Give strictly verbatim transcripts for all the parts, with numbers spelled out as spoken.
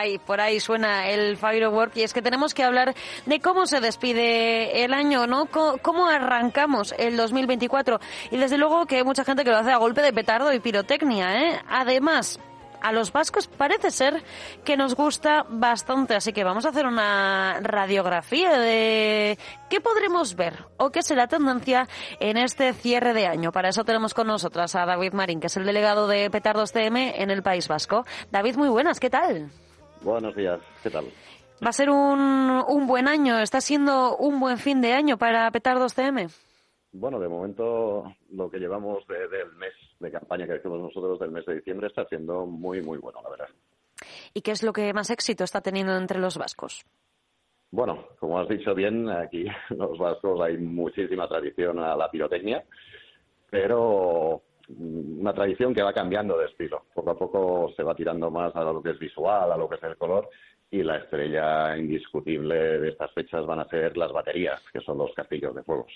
ahí, por ahí suena el Firework, y es que tenemos que hablar de cómo se despide el año, ¿no? C- cómo arrancamos el dos mil veinticuatro, y desde luego que hay mucha gente que lo hace a golpe de petardo y pirotecnia, ¿eh? Además, a los vascos parece ser que nos gusta bastante, así que vamos a hacer una radiografía de qué podremos ver o qué será tendencia en este cierre de año. Para eso tenemos con nosotras a David Marín, que es el delegado de Petardos C M en el País Vasco. David, muy buenas, ¿qué tal? Buenos días, ¿qué tal? Va a ser un, un buen año, está siendo un buen fin de año para Petardos C M. Bueno, de momento lo que llevamos de, del mes de campaña que hicimos nosotros del mes de diciembre está siendo muy, muy bueno, la verdad. ¿Y qué es lo que más éxito está teniendo entre los vascos? Bueno, como has dicho bien, aquí los vascos hay muchísima tradición a la pirotecnia, pero una tradición que va cambiando de estilo. Poco a poco se va tirando más a lo que es visual, a lo que es el color, y la estrella indiscutible de estas fechas van a ser las baterías, que son los castillos de fuegos.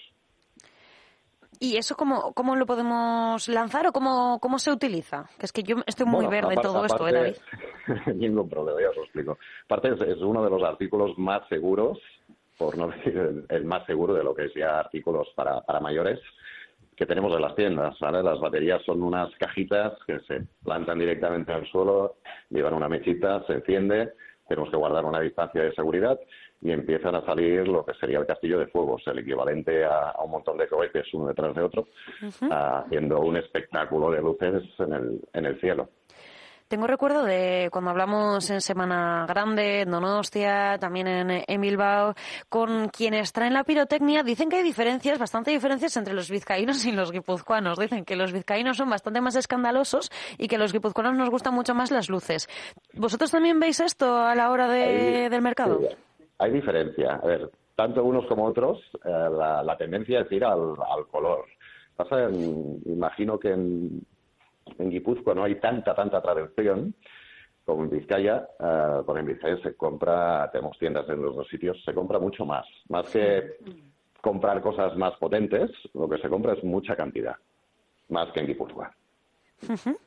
¿Y eso cómo, cómo lo podemos lanzar o cómo, cómo se utiliza? Que es que yo estoy muy bueno, verde en todo aparte, esto, ¿eh, David? Ningún problema, ya os lo explico. Aparte es, es uno de los artículos más seguros, por no decir el, el más seguro de lo que es ya artículos para, para mayores, que tenemos en las tiendas, ¿vale? Las baterías son unas cajitas que se plantan directamente al suelo, llevan una mechita, se enciende, tenemos que guardar una distancia de seguridad y empiezan a salir lo que sería el castillo de fuegos, el equivalente a, a un montón de cohetes uno detrás de otro, uh-huh. haciendo un espectáculo de luces en el, en el cielo. Tengo recuerdo de cuando hablamos en Semana Grande, en Donostia, también en, en Bilbao, con quienes traen la pirotecnia, dicen que hay diferencias, bastante diferencias entre los vizcaínos y los guipuzcoanos. Dicen que los vizcaínos son bastante más escandalosos y que los guipuzcoanos nos gustan mucho más las luces. ¿Vosotros también veis esto a la hora de, hay, del mercado? Sí, hay diferencia. A ver, tanto unos como otros, eh, la, la tendencia es ir al, al color. Pasa, en, imagino que en... En Guipúzcoa no hay tanta, tanta tradición como en Vizcaya. Uh, porque en Vizcaya se compra, tenemos tiendas en los dos sitios, se compra mucho más. Más que comprar cosas más potentes, lo que se compra es mucha cantidad. Más que en Guipúzcoa. Uh-huh.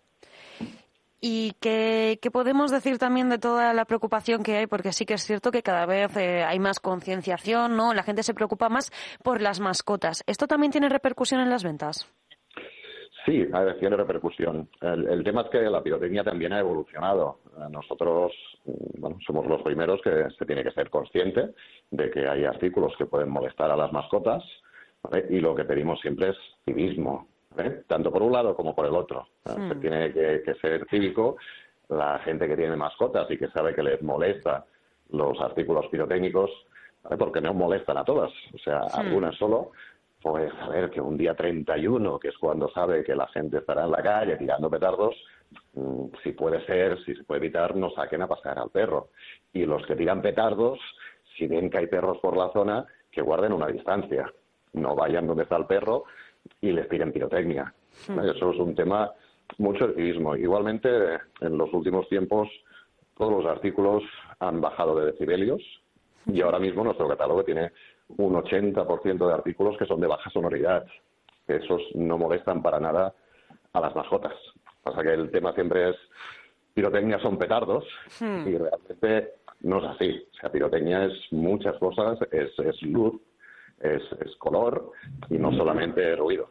¿Y qué, qué podemos decir también de toda la preocupación que hay? Porque sí que es cierto que cada vez eh, hay más concienciación, ¿no? La gente se preocupa más por las mascotas. ¿Esto también tiene repercusión en las ventas? Sí, a ver, tiene repercusión. El, el tema es que la pirotecnia también ha evolucionado. Nosotros, bueno, somos los primeros que se tiene que ser consciente de que hay artículos que pueden molestar a las mascotas, ¿vale? Y lo que pedimos siempre es civismo, ¿vale? Tanto por un lado como por el otro. Hmm. Se tiene que, que ser cívico. La gente que tiene mascotas y que sabe que les molesta los artículos pirotécnicos, ¿vale? Porque no molestan a todas, o sea, hmm. algunas solo. Pues a ver, que un día treinta y uno, que es cuando sabe que la gente estará en la calle tirando petardos, mmm, si puede ser, si se puede evitar, no saquen a pasear al perro. Y los que tiran petardos, si ven que hay perros por la zona, que guarden una distancia. No vayan donde está el perro y les tiren pirotecnia. Mm. Eso es un tema mucho de civismo. Igualmente, en los últimos tiempos, todos los artículos han bajado de decibelios y ahora mismo nuestro catálogo tiene un ochenta por ciento de artículos que son de baja sonoridad. Esos no molestan para nada a las mascotas. Pasa que el tema siempre es pirotecnia son petardos hmm. y realmente no es así. O sea, pirotecnia es muchas cosas, es, es luz, es, es color y no solamente ruido.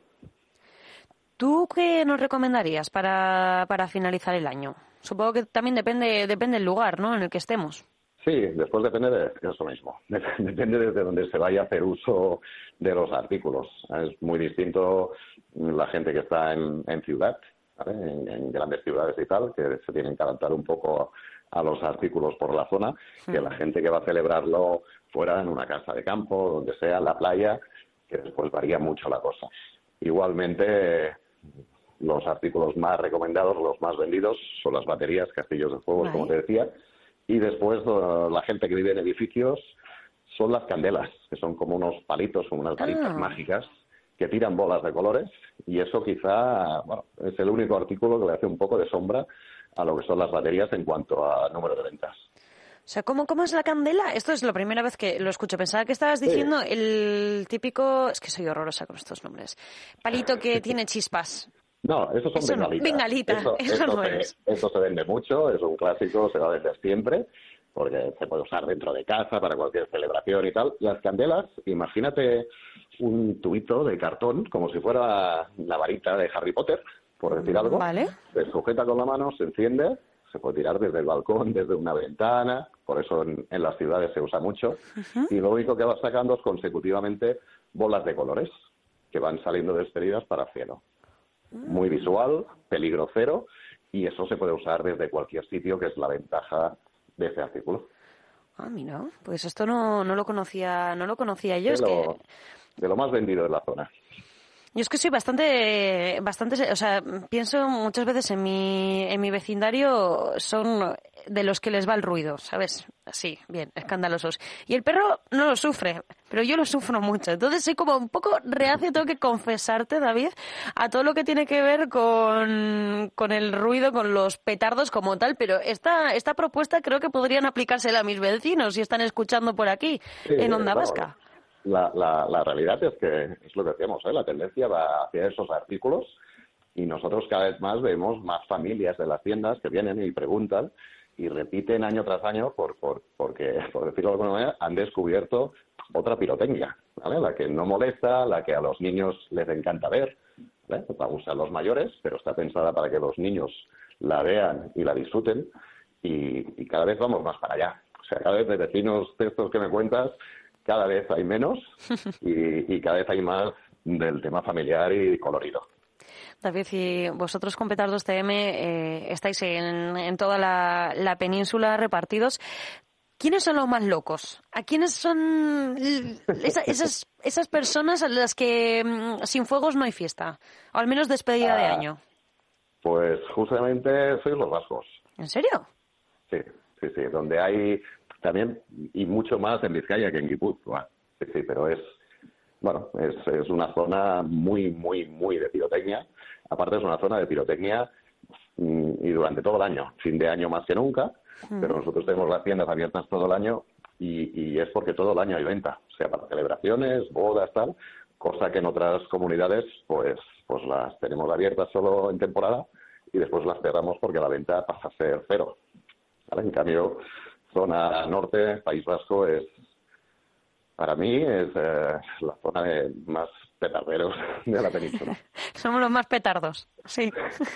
¿Tú qué nos recomendarías para, para finalizar el año? Supongo que también depende, depende del lugar, ¿no?, en el que estemos. Sí, después depende de eso mismo. Depende desde donde se vaya a hacer uso de los artículos. Es muy distinto la gente que está en, en ciudad, ¿vale? en, en grandes ciudades y tal, que se tienen que adaptar un poco a los artículos por la zona, sí. que la gente que va a celebrarlo fuera en una casa de campo, donde sea, en la playa, que después varía mucho la cosa. Igualmente, los artículos más recomendados, los más vendidos, son las baterías, castillos de fuegos, como te decía. Y después uh, la gente que vive en edificios son las candelas, que son como unos palitos, como unas varitas ah. mágicas, que tiran bolas de colores, y eso quizá, bueno, es el único artículo que le hace un poco de sombra a lo que son las baterías en cuanto a número de ventas. O sea, ¿cómo, cómo es la candela? Esto es la primera vez que lo escucho. Pensaba que estabas diciendo sí. el típico... Es que soy horrorosa con estos nombres. Palito que tiene chispas. No, esos son Eso no, bengalitas. bengalita, Eso, eso eso no se, es. eso se vende mucho, es un clásico, se va a vender siempre, porque se puede usar dentro de casa para cualquier celebración y tal. Las candelas, imagínate un tubito de cartón, como si fuera la varita de Harry Potter, por decir algo. Vale. Se sujeta con la mano, se enciende, se puede tirar desde el balcón, desde una ventana, por eso en, en las ciudades se usa mucho. Uh-huh. Y lo único que vas sacando es consecutivamente bolas de colores que van saliendo despedidas para el cielo. Muy visual, peligro cero, y eso se puede usar desde cualquier sitio, que es la ventaja de ese artículo. Ah, mira, pues esto no, no lo conocía, no lo conocía yo. De, es lo, que... de lo más vendido de la zona. Yo es que soy bastante, bastante, o sea, pienso muchas veces en mi, en mi vecindario son de los que les va el ruido, ¿sabes? Así, bien, escandalosos. Y el perro no lo sufre, pero yo lo sufro mucho. Entonces soy como un poco reacio, tengo que confesarte, David, a todo lo que tiene que ver con, con el ruido, con los petardos como tal, pero esta, esta propuesta creo que podrían aplicársela a mis vecinos si están escuchando por aquí, sí, en Onda claro. Vasca. La, la, la realidad es que es lo que decíamos, ¿eh? La tendencia va hacia esos artículos y nosotros cada vez más vemos más familias de las tiendas que vienen y preguntan y repiten año tras año por, por, porque, por decirlo de alguna manera, han descubierto otra pirotecnia, ¿vale? La que no molesta, la que a los niños les encanta ver, ¿vale? La usan los mayores, pero está pensada para que los niños la vean y la disfruten y, y cada vez vamos más para allá. O sea, cada vez de vecinos de estos que me cuentas, cada vez hay menos y, y cada vez hay más del tema familiar y colorido. David, y vosotros con Petardos T M eh, estáis en, en toda la, la península repartidos. ¿Quiénes son los más locos? ¿A quiénes son esa, esas, esas personas a las que mm, sin fuegos no hay fiesta? O al menos despedida ah, de año. Pues justamente sois los vascos. ¿En serio? Sí, sí, sí. Donde hay... También, y mucho más en Vizcaya que en Guipúzcoa. Sí, sí, pero es, bueno, es, es una zona muy, muy, muy de pirotecnia. Aparte es una zona de pirotecnia y durante todo el año, fin de año más que nunca, mm. pero nosotros tenemos las tiendas abiertas todo el año y, y es porque todo el año hay venta, o sea, para celebraciones, bodas, tal, cosa que en otras comunidades pues, pues las tenemos abiertas solo en temporada y después las cerramos porque la venta pasa a ser cero. ¿Vale? En cambio, zona norte, País Vasco, es para mí es eh, la zona de más petarderos de la península. Somos los más petardos, sí.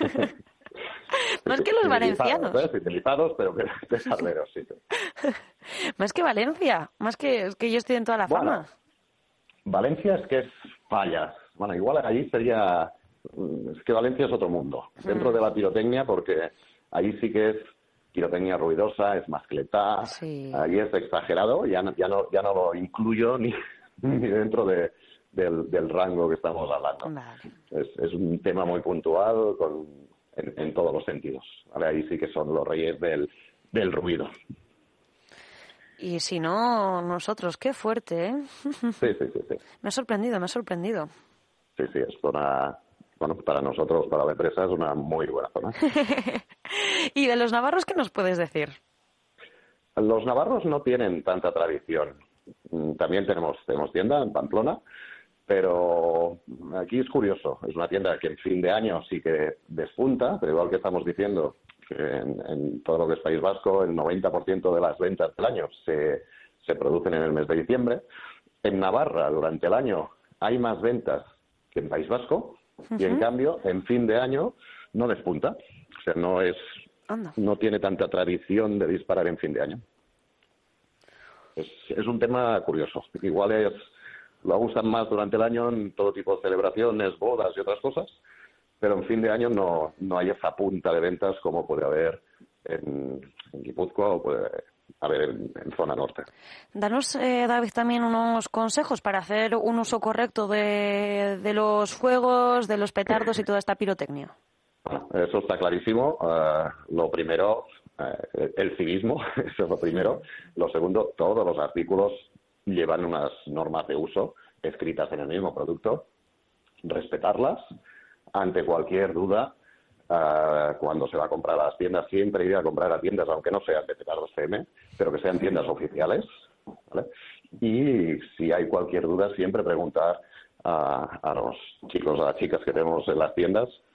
Más que los valencianos. ¿eh? Civilizados, pero petarderos, sí. Más que Valencia, más que, es que yo estoy en toda la bueno, fama. Valencia es que es fallas. Bueno, igual allí sería... Es que Valencia es otro mundo. Dentro mm. de la pirotecnia, porque ahí sí que es pirotecnia ruidosa, es mascletá, sí. Ahí es exagerado, ya no, ya no, ya no lo incluyo ni, ni dentro de, del, del rango que estamos hablando. Vale. Es, es un tema muy puntual con, en, en todos los sentidos. ¿Vale? Ahí sí que son los reyes del, del ruido. Y si no, nosotros, qué fuerte, ¿eh? Sí, sí, sí, sí. Me ha sorprendido, me ha sorprendido. Sí, sí, es zona... Bueno, para nosotros, para la empresa, es una muy buena zona. ¿Y de los navarros qué nos puedes decir? Los navarros no tienen tanta tradición. También tenemos, tenemos tienda en Pamplona, pero aquí es curioso. Es una tienda que en fin de año sí que despunta, pero igual que estamos diciendo que en, en todo lo que es País Vasco, el noventa por ciento de las ventas del año se, se producen en el mes de diciembre. En Navarra, durante el año, hay más ventas que en País Vasco. Y en cambio, en fin de año, no despunta. O sea, no es, Anda. no tiene tanta tradición de disparar en fin de año. Es, es un tema curioso. Igual es, lo usan más durante el año en todo tipo de celebraciones, bodas y otras cosas, pero en fin de año no, no hay esa punta de ventas como puede haber en, en Guipúzcoa o puede haber en, en zona norte. Danos, eh, David, también unos consejos para hacer un uso correcto de, de los fuegos, de los petardos y toda esta pirotecnia. Bueno, eso está clarísimo. Uh, lo primero, uh, el civismo, eso es lo primero. Lo segundo, todos los artículos llevan unas normas de uso escritas en el mismo producto. Respetarlas. Ante cualquier duda, Uh, cuando se va a comprar a las tiendas, siempre ir a comprar a tiendas, aunque no sean de Petardos C M, pero que sean tiendas oficiales, ¿vale? Y si hay cualquier duda, siempre preguntar a, a los chicos, a las chicas que tenemos en las tiendas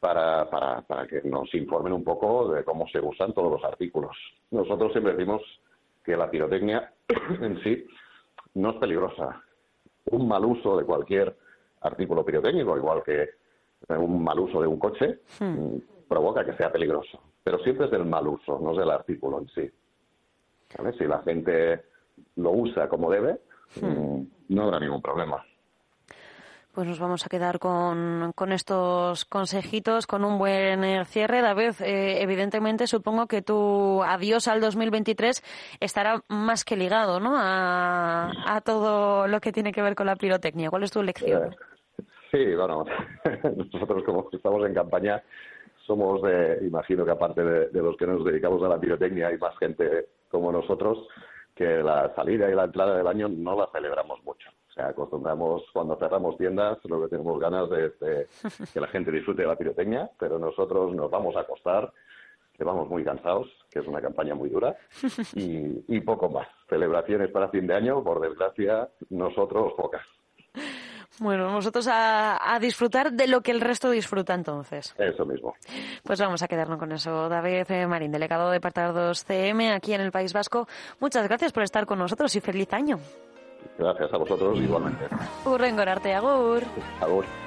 para, para, para que nos informen un poco de cómo se usan todos los artículos. Nosotros siempre decimos que la pirotecnia en sí no es peligrosa. Un mal uso de cualquier artículo pirotécnico, igual que un mal uso de un coche, hmm. provoca que sea peligroso. Pero siempre es del mal uso, no es del artículo en sí. ¿Vale? Si la gente lo usa como debe, hmm. no habrá ningún problema. Pues nos vamos a quedar con, con estos consejitos, con un buen cierre. David, eh, evidentemente supongo que tu adiós al dos mil veintitrés estará más que ligado, ¿no?, a, a todo lo que tiene que ver con la pirotecnia. ¿Cuál es tu lección? Eh, sí, bueno, nosotros como estamos en campaña somos, eh, imagino que aparte de, de los que nos dedicamos a la pirotecnia hay más gente como nosotros, que la salida y la entrada del año no la celebramos mucho. O sea, acostumbramos, cuando cerramos tiendas, lo que tenemos ganas de, de que la gente disfrute de la pirotecnia, pero nosotros nos vamos a acostar, que vamos muy cansados, que es una campaña muy dura, y, y poco más. Celebraciones para fin de año, por desgracia, nosotros pocas. Bueno, nosotros a, a disfrutar de lo que el resto disfruta entonces. Eso mismo. Pues vamos a quedarnos con eso. David Marín, delegado de Petardos C M aquí en el País Vasco. Muchas gracias por estar con nosotros y feliz año. Gracias a vosotros igualmente. Urren gorarte, agur. Agur.